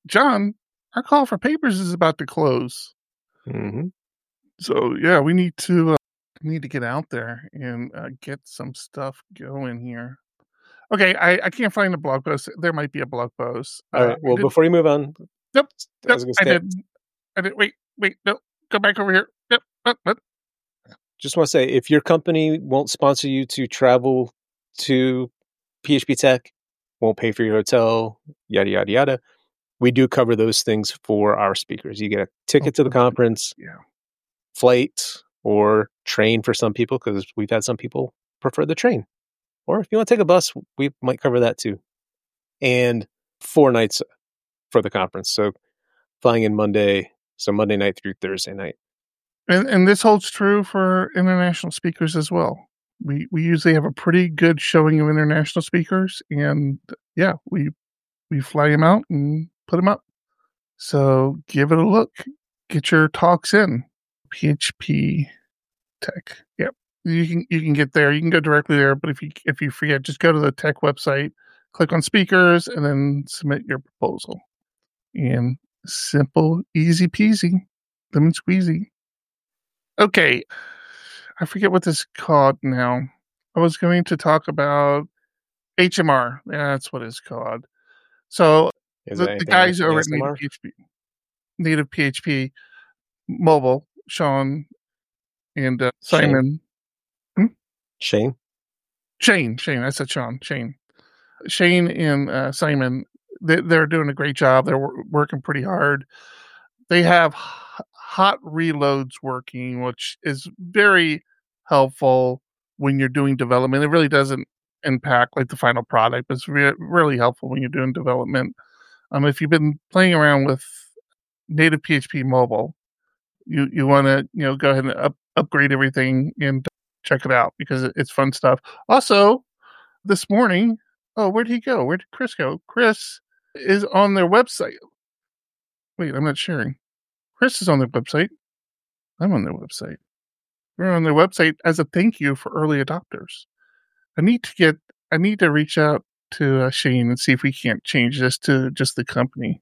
John, our call for papers is about to close. Mm-hmm. So yeah, we need to uh, need to get out there and uh, get some stuff going here. Okay, I, I can't find a blog post. There might be a blog post. All Uh, right. Well, I did- before you move on, Nope. I Nope. was gonna I say- did. I did. Wait. Wait. No. Go back over here. Yep. What? What? just want to say, if your company won't sponsor you to travel to P H P Tech, won't pay for your hotel, yada yada yada, we do cover those things for our speakers. You get a ticket Oh, to the perfect. conference, Yeah. flight, or train for some people, because we've had some people prefer the train. Or if you want to take a bus, we might cover that too. And four nights for the conference. So flying in Monday, so Monday night through Thursday night. And and this holds true for international speakers as well. We we usually have a pretty good showing of international speakers, and yeah, we we fly them out and put them up. So give it a look. Get your talks in. P H P Tech. Yep. You can you can get there. You can go directly there, but if you if you forget, just go to the tech website, click on speakers, and then submit your proposal. And simple, easy peasy, lemon squeezy. Okay. I forget what this is called now. I was going to talk about H M R. Yeah, that's what it's called. So Is the, there the anything guys else over in at the Native S M R? P H P, Native P H P Mobile, Sean and uh, Simon, Shane? Shane, Shane. I said Sean, Shane, Shane and uh, Simon. They, they're doing a great job. They're wor- working pretty hard. They have h- hot reloads working, which is very helpful when you're doing development. It really doesn't impact like the final product, but it's re- really helpful when you're doing development. Um, if you've been playing around with Native P H P Mobile, you you want to you know go ahead and up, upgrade everything and check it out because it, it's fun stuff. Also, this morning, oh, where'd he go? Where did Chris go? Chris is on their website. Wait, I'm not sharing. Chris is on their website. I'm on their website. We're on their website as a thank you for early adopters. I need to get. I need to reach out to uh, Shane and see if we can't change this to just the company.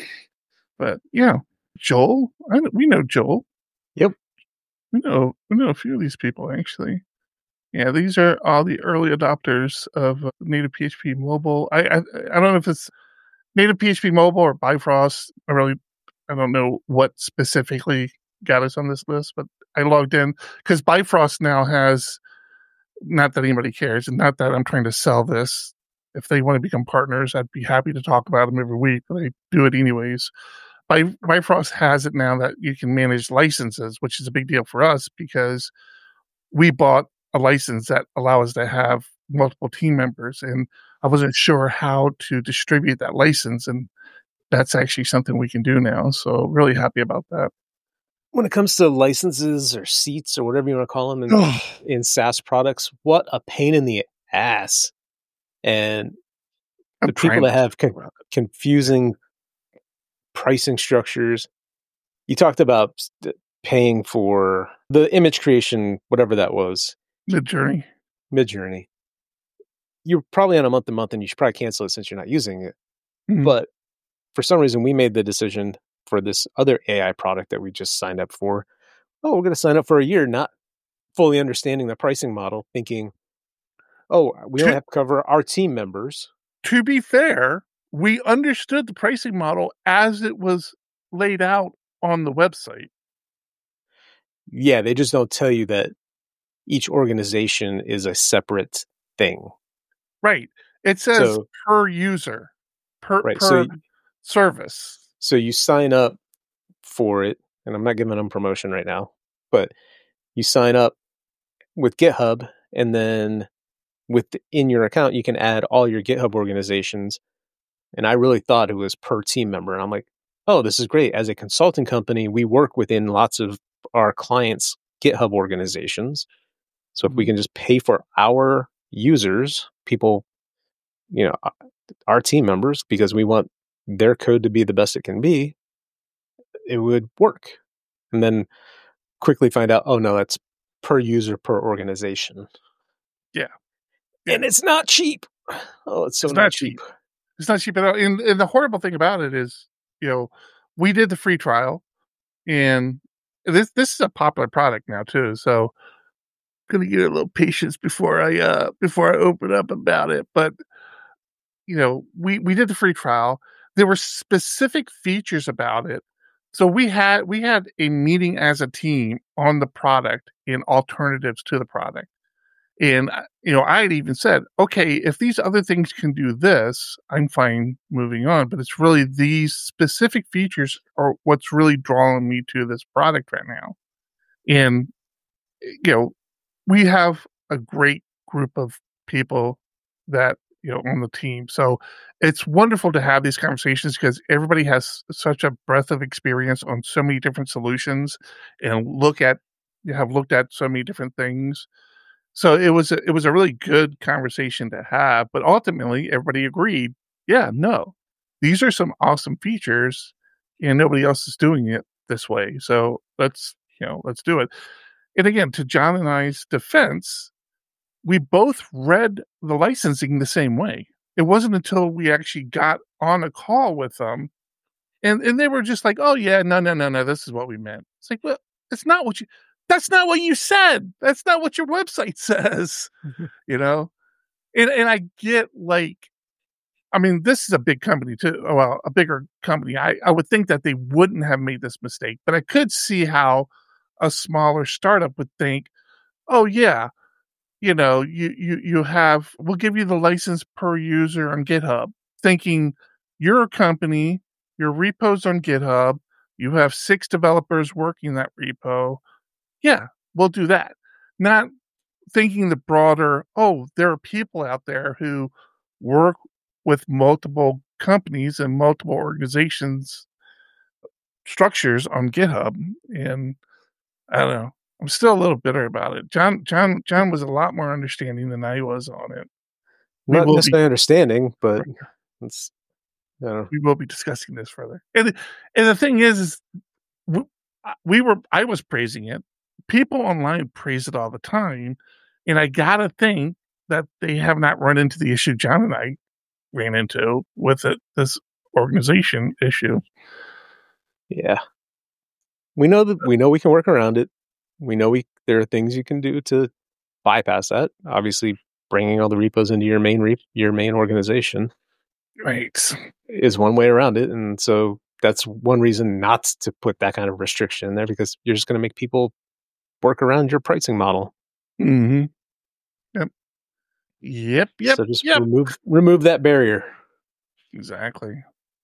But yeah, Joel, I, we know Joel. Yep. We know we know a few of these people actually. Yeah, these are all the early adopters of uh, Native P H P Mobile. I, I I don't know if it's Native P H P Mobile or Bifrost. I really I don't know what specifically got us on this list, but I logged in because Bifrost now has. Not that anybody cares, and not that I'm trying to sell this. If they want to become partners, I'd be happy to talk about them every week, but I do it anyways. Bi- Bifrost has it now that you can manage licenses, which is a big deal for us because we bought a license that allows us to have multiple team members, and I wasn't sure how to distribute that license, and that's actually something we can do now. So really happy about that. When it comes to licenses or seats or whatever you want to call them in, in SaaS products, what a pain in the ass. And I'm the people trying that to have think con- about it. confusing pricing structures. You talked about st- paying for the image creation, whatever that was, Midjourney. Midjourney. You're probably on a month to month and you should probably cancel it since you're not using it. Mhm. But for some reason, we made the decision for this other A I product that we just signed up for. Oh, we're going to sign up for a year, not fully understanding the pricing model, thinking, oh, we only have to cover our team members. To be fair, we understood the pricing model as it was laid out on the website. Yeah, they just don't tell you that each organization is a separate thing. Right. It says So- per user, per, Right, per so y- service. So you sign up for it, and I'm not giving them promotion right now, but you sign up with GitHub, and then within your account, you can add all your GitHub organizations. And I really thought it was per team member. And I'm like, oh, this is great. As a consulting company, we work within lots of our clients' GitHub organizations. So if we can just pay for our users, people, you know, our team members, because we want their code to be the best it can be, it would work. And then quickly find out, oh no, that's per user per organization. Yeah. And it's not cheap. Oh, it's so It's not, not cheap. It's not cheap at all. And, and the horrible thing about it is you know, we did the free trial, and this this is a popular product now too. So, gonna get a little patience before I uh before I open up about it. But you know, we we did the free trial. There were specific features about it. So we had we had a meeting as a team on the product and alternatives to the product. And, you know, I had even said, okay, if these other things can do this, I'm fine moving on. But it's really these specific features are what's really drawing me to this product right now. And, you know, we have a great group of people that, you know, on the team. So it's wonderful to have these conversations because everybody has such a breadth of experience on so many different solutions and look at, you have looked at so many different things. So it was a, it was a really good conversation to have, but ultimately everybody agreed, yeah, no, these are some awesome features, and nobody else is doing it this way. So let's you know let's do it. And again, to John and I's defense, we both read the licensing the same way. It wasn't until we actually got on a call with them, and and they were just like, oh yeah, no no no no, this is what we meant. It's like, well, it's not what you. That's not what you said. That's not what your website says, you know? And and I get like, I mean, this is a big company too. Well, a bigger company. I, I would think that they wouldn't have made this mistake, but I could see how a smaller startup would think, oh yeah, you know, you, you, you have, we'll give you the license per user on GitHub, thinking you're a company, your repo's on GitHub, you have six developers working that repo. Yeah, we'll do that. Not thinking the broader, oh, there are people out there who work with multiple companies and multiple organizations structures on GitHub. And I don't know. I'm still a little bitter about it. John John John was a lot more understanding than I was on it. We Not will necessarily be, understanding, but it's you know. we will be discussing this further. And and the thing is, is we, we were I was praising it. People online praise it all the time, and I gotta think that they have not run into the issue John and I ran into with it, this organization issue. Yeah, we know that we know we can work around it. We know we there are things you can do to bypass that. Obviously, bringing all the repos into your main re- your main organization, right, is one way around it, and so that's one reason not to put that kind of restriction in there because you're just going to make people work around your pricing model. Mm-hmm. Yep. Yep. Yep. So just yep. remove remove that barrier. Exactly.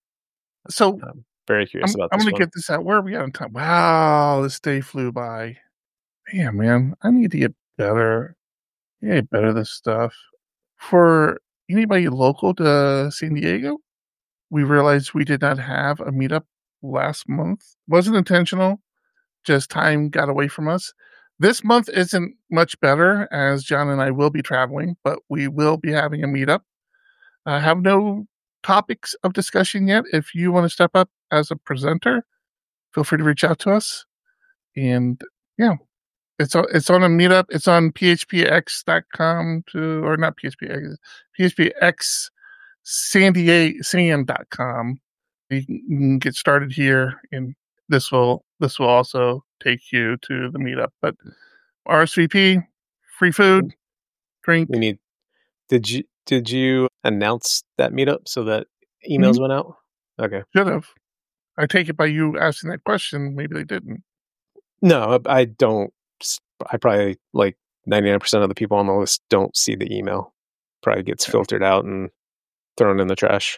So I'm very curious I'm, about I'm this going to one. get this out. Where are we at on time? Wow, this day flew by. Man, man, I need to get better. Yeah, better this stuff. For anybody local to San Diego, we realized we did not have a meetup last month. Wasn't intentional. Just time got away from us. This month isn't much better as John and I will be traveling, but we will be having a meetup. I have no topics of discussion yet. If you want to step up as a presenter, feel free to reach out to us. And yeah, it's on, it's on a meetup. It's on P H P X dot com to, or not P H P X, P H P X San Diego San dot com. You can get started here, and this will this will also take you to the meetup. But R S V P, free food, drink. We need. Did you did you announce that meetup so that emails mm-hmm. went out? Okay, should have. I take it by you asking that question. Maybe they didn't. No, I don't. I probably like ninety-nine percent of the people on the list don't see the email. Probably gets filtered out and thrown in the trash.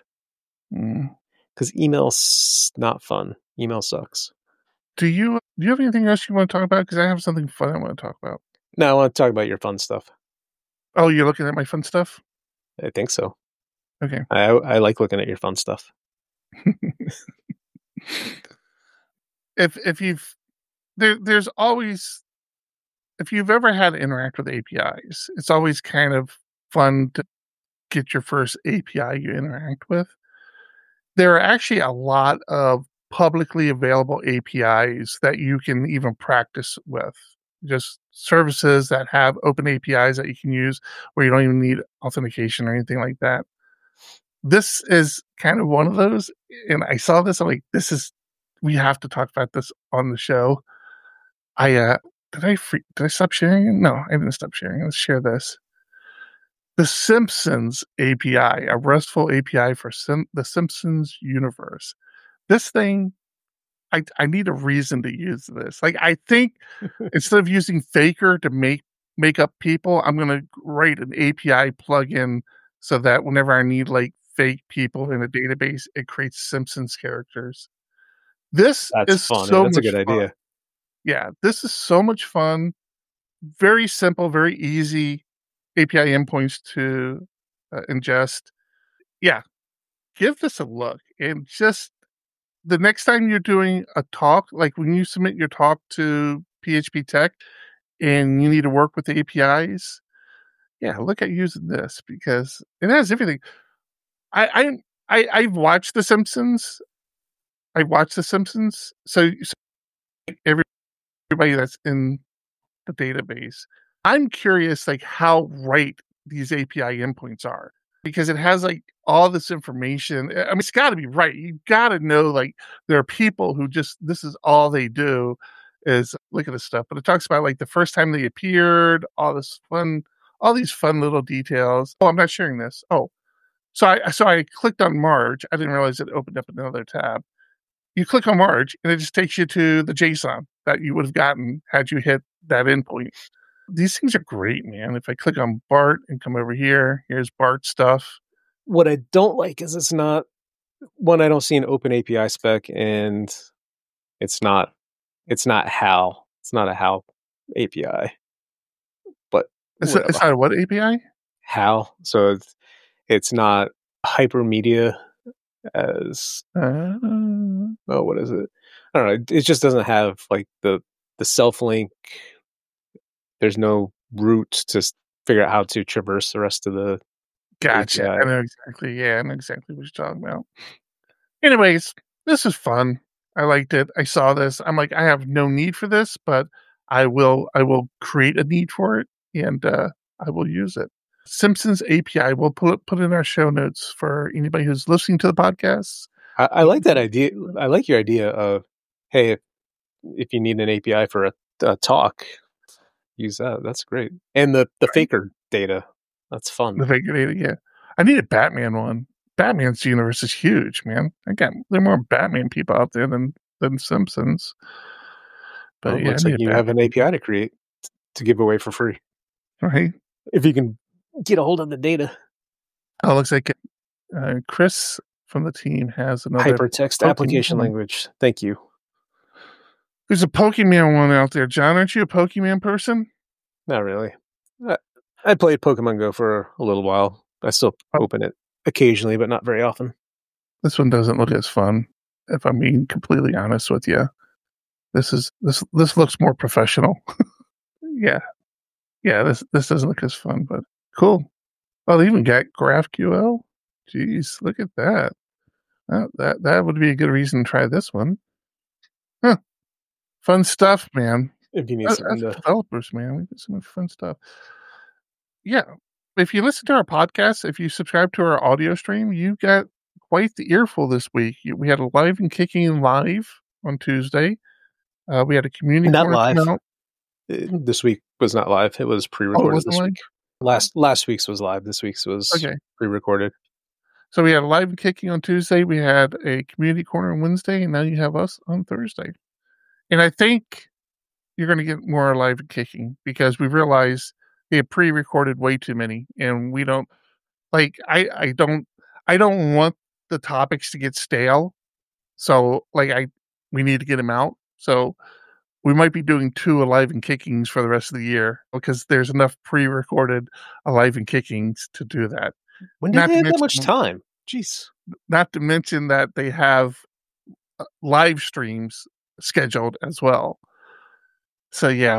Because mm. email's not fun. Email sucks. Do you do you have anything else you want to talk about? Because I have something fun I want to talk about. No, I want to talk about your fun stuff. Oh, you're looking at my fun stuff? I think so. Okay. I I like looking at your fun stuff. if if you've there there's always if you've ever had to interact with A P Is, it's always kind of fun to get your first A P I you interact with. There are actually a lot of publicly available A P Is that you can even practice with. Just services that have open A P Is that you can use where you don't even need authentication or anything like that. this is kind of one of those. And I saw this. I'm like, this is, we have to talk about this on the show. I, uh, did I free, did I stop sharing it? No, I didn't stop sharing. Let's share this. The Simpsons A P I, a RESTful A P I for Sim- the Simpsons universe. This thing, I, I need a reason to use this. Like, I think instead of using Faker to make make up people, I'm going to write an A P I plugin so that whenever I need like fake people in a database, it creates Simpsons characters. This That's is fun. so That's a much good fun. idea. Yeah, this is so much fun. Very simple, very easy A P I endpoints to uh, ingest. Yeah, give this a look. And just the next time you're doing a talk, like when you submit your talk to P H P Tech and you need to work with the A P Is, yeah, look at using this because it has everything. I I, I I've watched The Simpsons. I watched The Simpsons. So, so every, everybody that's in the database, I'm curious like how right these A P I endpoints are because it has like all this information. I mean, it's got to be right. You got to know like there are people who just this is all they do is look at this stuff. But it talks about like the first time they appeared, all this fun, all these fun little details. Oh, I'm not sharing this. Oh, so I so I clicked on Marge. I didn't realize it opened up another tab. You click on Marge, and it just takes you to the JSON that you would have gotten had you hit that endpoint. These things are great, man. If I click on Bart and come over here, here's Bart stuff. What I don't like is it's not, one, I don't see an open A P I spec, and it's not, it's not HAL. It's not a HAL A P I. But It's, a, it's not a what A P I? HAL. So it's, it's not hypermedia as uh, oh what is it I don't know, it, it just doesn't have like the the self link. There's no route to figure out how to traverse the rest of the gotcha A P I. I know exactly yeah I know exactly what you're talking about. Anyways, this is fun. I liked it. I saw this. I'm like, I have no need for this, but I will I will create a need for it and uh I will use it. Simpsons A P I. We'll put it, put it in our show notes for anybody who's listening to the podcast. I, I like that idea. I like your idea of, hey, if, if you need an A P I for a, a talk, use that. That's great. And the, the right. Faker data. That's fun. The Faker data, yeah. I need a Batman one. Batman's universe is huge, man. I got there are more Batman people out there than, than Simpsons. But well, it yeah, looks like you Batman. have an A P I to create to give away for free. Right. If you can get a hold of the data. Oh, it looks like uh, Chris from the team has another hypertext Pokemon application language. Thank you. There's a Pokemon one out there. John, aren't you a Pokemon person? Not really. I, I played Pokemon Go for a little while. I still oh. open it occasionally, but not very often. This one doesn't look as fun, if I'm being completely honest with you. This is this this looks more professional. yeah. Yeah, this this doesn't look as fun, but cool. Oh, they even got GraphQL. Jeez, look at that. That that that would be a good reason to try this one. Huh. Fun stuff, man. If you need that, something that's to... developers, man. We do so much fun stuff. Yeah. If you listen to our podcast, if you subscribe to our audio stream, you got quite the earful this week. We had a live and kicking live on Tuesday. Uh, we had a community not live. Out. This week was not live. It was pre-recorded oh, this live? week. Last last week's was live. This week's was okay. pre-recorded. So we had a live and kicking on Tuesday. We had a community corner on Wednesday, and now you have us on Thursday. And I think you're going to get more live and kicking because we realized they have pre-recorded way too many, and we don't like. I I don't I don't want the topics to get stale. So like I we need to get them out. So we might be doing two Alive and Kickings for the rest of the year because there's enough pre-recorded Alive and Kickings to do that. When did they have that much time? Jeez. Not to mention that they have live streams scheduled as well. So yeah,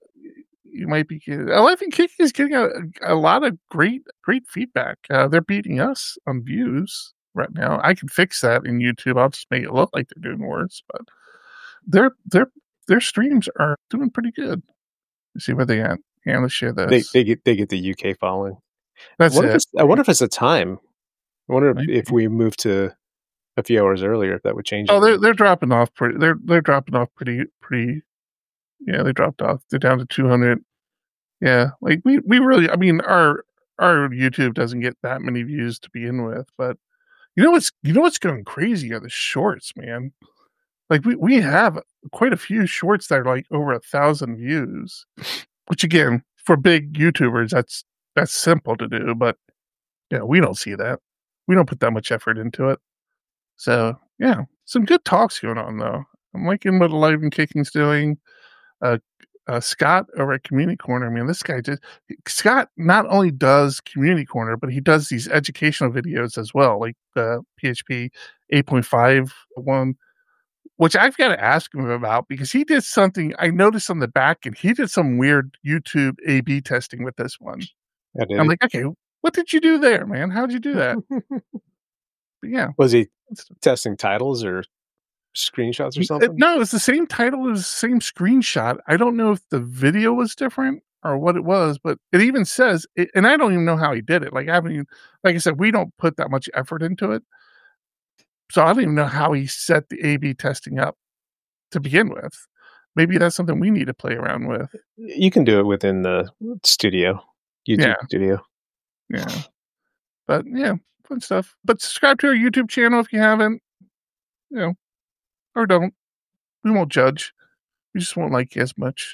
you might be getting, Alive and Kicking is getting a, a lot of great, great feedback. Uh, they're beating us on views right now. I can fix that in YouTube. I'll just make it look like they're doing worse, but they're they're their streams are doing pretty good. Let's see where they at. Yeah, let's share this. They they get they get the U K following. That's I wonder it. If it's, I wonder if it's a time. I wonder if, if we move to a few hours earlier, if that would change. Oh, it. they're they're dropping off pretty. They're they're dropping off pretty pretty. Yeah, they dropped off. They're down to two hundred. Yeah, like we we really. I mean, our our YouTube doesn't get that many views to begin with, but you know what's you know what's going crazy are the shorts, man. Like we we have quite a few shorts that are like over a thousand views, which again for big YouTubers that's that's simple to do, but yeah, we don't see that. We don't put that much effort into it. So yeah, some good talks going on though. I'm liking what Alive and Kicking's doing. Uh, uh, Scott over at Community Corner. I mean, this guy just Scott not only does Community Corner, but he does these educational videos as well, like the P H P eight point five one, which I've got to ask him about because he did something I noticed on the back end. He did some weird YouTube A B testing with this one. I'm like, okay, what did you do there, man? How'd you do that? But yeah, was he testing titles or screenshots or something? It, no, it's the same title as the same screenshot. I don't know if the video was different or what it was, but it even says, it, and I don't even know how he did it. Like I haven't even, like I said, we don't put that much effort into it. So I don't even know how he set the A B testing up to begin with. Maybe that's something we need to play around with. You can do it within the studio, YouTube yeah. studio. Yeah. But yeah, fun stuff. But subscribe to our YouTube channel if you haven't, you know, or don't. We won't judge. We just won't like you as much.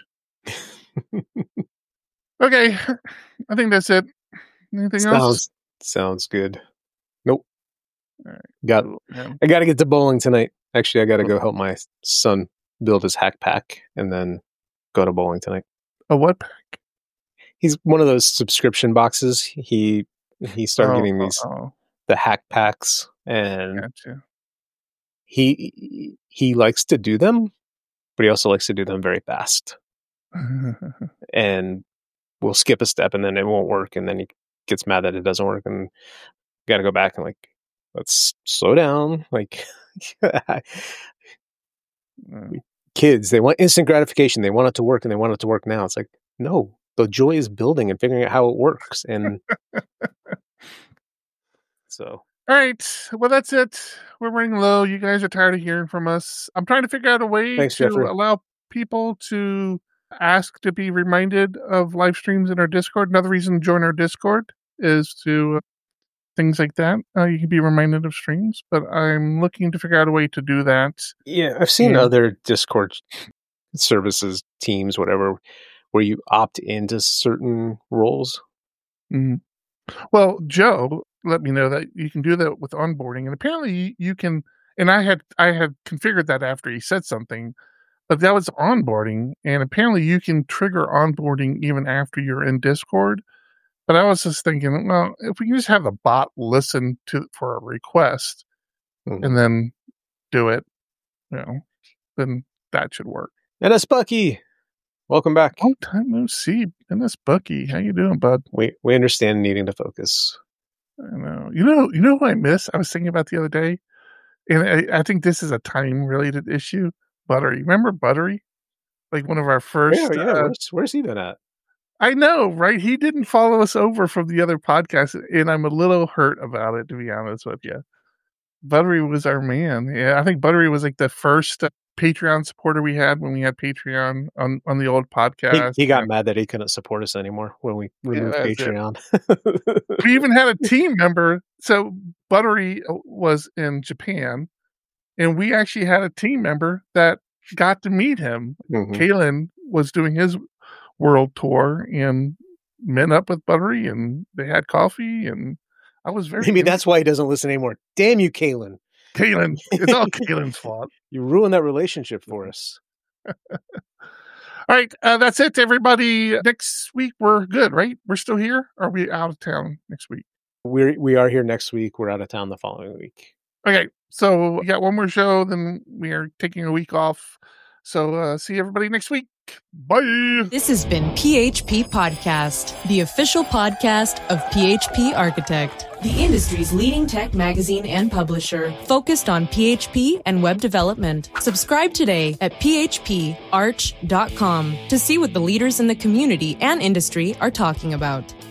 Okay. I think that's it. Anything sounds, else? Sounds good. Nope. All right. Got. Yeah. I got to get to bowling tonight. Actually, I got to go help my son build his hack pack and then go to bowling tonight. A what pack? He's one of those subscription boxes. He he started oh, getting these oh. the hack packs, and gotcha. he he likes to do them, but he also likes to do them very fast. And we'll skip a step, and then it won't work, and then he gets mad that it doesn't work, and got to go back and like, let's slow down. Like kids, they want instant gratification. They want it to work, and they want it to work now. It's like, no. The joy is building and figuring out how it works. And so. All right. Well, that's it. We're running low. You guys are tired of hearing from us. I'm trying to figure out a way Thanks, to Jeffrey. allow people to ask to be reminded of live streams in our Discord. Another reason to join our Discord is to uh, things like that. Uh, you can be reminded of streams, but I'm looking to figure out a way to do that. Yeah, I've seen and, other Discord services, teams, whatever, where you opt into certain roles. Mm-hmm. Well, Joe let me know that you can do that with onboarding, and apparently you can. And I had I had configured that after he said something, but that was onboarding, and apparently you can trigger onboarding even after you're in Discord. But I was just thinking, well, if we can just have the bot listen to for a request mm-hmm. and then do it, you know, then that should work. And that's Bucky. Welcome back. Long time no see. And that's Bucky. How you doing, bud? We we understand needing to focus. I know. You know, you know what I miss? I was thinking about the other day, and I, I think this is a time-related issue. Buttery. Remember Buttery? Like one of our first... Yeah, yeah. Uh, where's, where's he been at? I know, right? He didn't follow us over from the other podcast, and I'm a little hurt about it, to be honest with you. Buttery was our man. Yeah, I think Buttery was like the first uh, Patreon supporter we had when we had Patreon on, on the old podcast. He, he got mad that he couldn't support us anymore when we removed yeah, Patreon. We even had a team member. So Buttery was in Japan, and we actually had a team member that got to meet him. Mm-hmm. Kalen was doing his world tour and met up with Buttery, and they had coffee, and I was very... Maybe that's why he doesn't listen anymore. Damn you, Kalen. Kalen. It's all Kalen's fault. You ruined that relationship for us. All right. Uh, that's it, everybody. Next week, we're good, right? We're still here? Or are we out of town next week? We're, we are here next week. We're out of town the following week. Okay. So we got one more show, then we are taking a week off. So uh, see everybody next week. Bye. This has been P H P Podcast, the official podcast of P H P Architect, the industry's leading tech magazine and publisher, focused on P H P and web development. Subscribe today at p h p arch dot com to see what the leaders in the community and industry are talking about.